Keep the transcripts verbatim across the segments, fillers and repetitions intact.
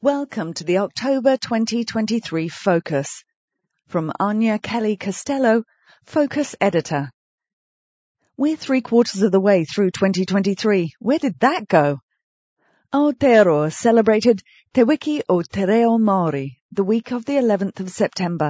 Welcome to the October twenty twenty-three Focus. From Anya Kelly Costello, Focus Editor. We're three quarters of the way through twenty twenty-three. Where did that go? Aotearoa celebrated Te Wiki o Te Reo Māori, the week of the eleventh of September.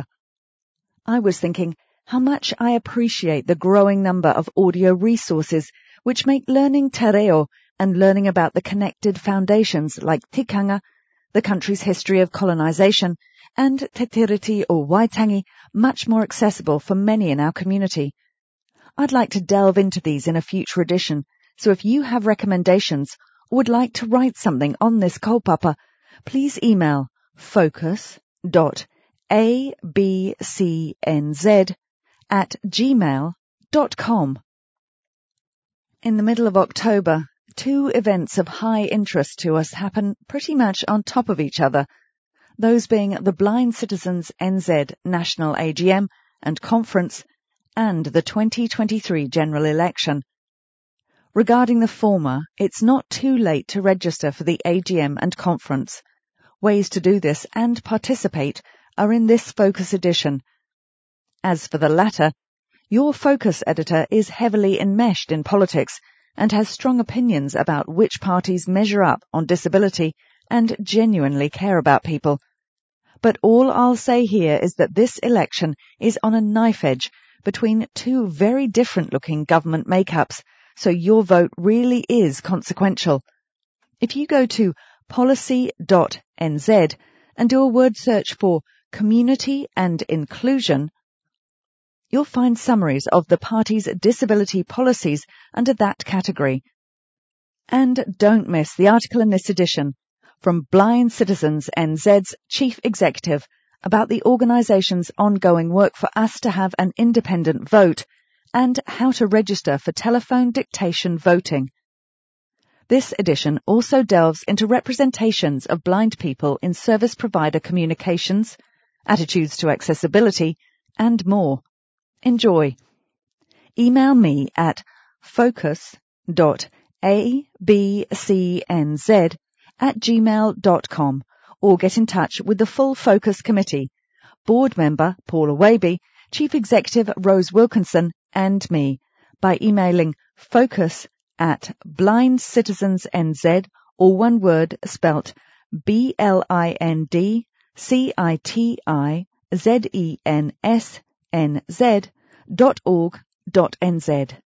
I was thinking how much I appreciate the growing number of audio resources which make learning te reo and learning about the connected foundations like tikanga, the country's history of colonisation, and te tiriti or waitangi much more accessible for many in our community. I'd like to delve into these in a future edition, so if you have recommendations or would like to write something on this kaupapa, please email focus dot a b c n z at gmail dot com. In the middle of October, two events of high interest to us happen pretty much on top of each other, those being the Blind Citizens N Z National A G M and Conference and the twenty twenty-three general election. Regarding the former, it's not too late to register for the A G M and Conference. Ways to do this and participate are in this Focus edition. As for the latter, your Focus editor is heavily enmeshed in politics and has strong opinions about which parties measure up on disability and genuinely care about people. But all I'll say here is that this election is on a knife edge between two very different-looking government makeups, so your vote really is consequential. If you go to policy dot n z and do a word search for community and inclusion, you'll find summaries of the party's disability policies under that category. And don't miss the article in this edition from Blind Citizens N Z's Chief Executive about the organisation's ongoing work for us to have an independent vote and how to register for telephone dictation voting. This edition also delves into representations of blind people in service provider communications, attitudes to accessibility, and more. Enjoy. Email me at focus dot a b c n z at gmail dot com or get in touch with the full Focus Committee, Board Member Paula Waby, Chief Executive Rose Wilkinson and me by emailing focus at blind citizens n z or one word spelt B L I N D C I T I Z E N S N Z dot org dot N Z.